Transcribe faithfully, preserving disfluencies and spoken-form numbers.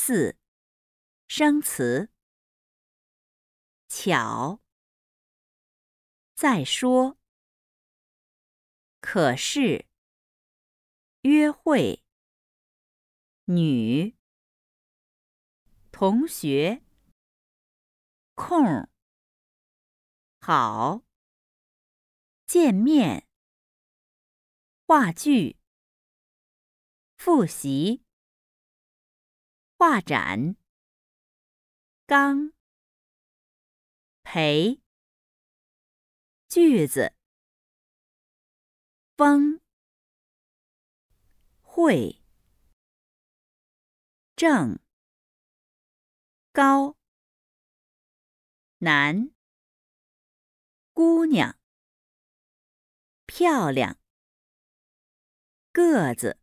四、生词。巧，再说，可是，约会，女，同学，空，好，见面，话剧，复习，画展，刚，陪，句子，风，会，正，高，男，姑娘，漂亮，个子。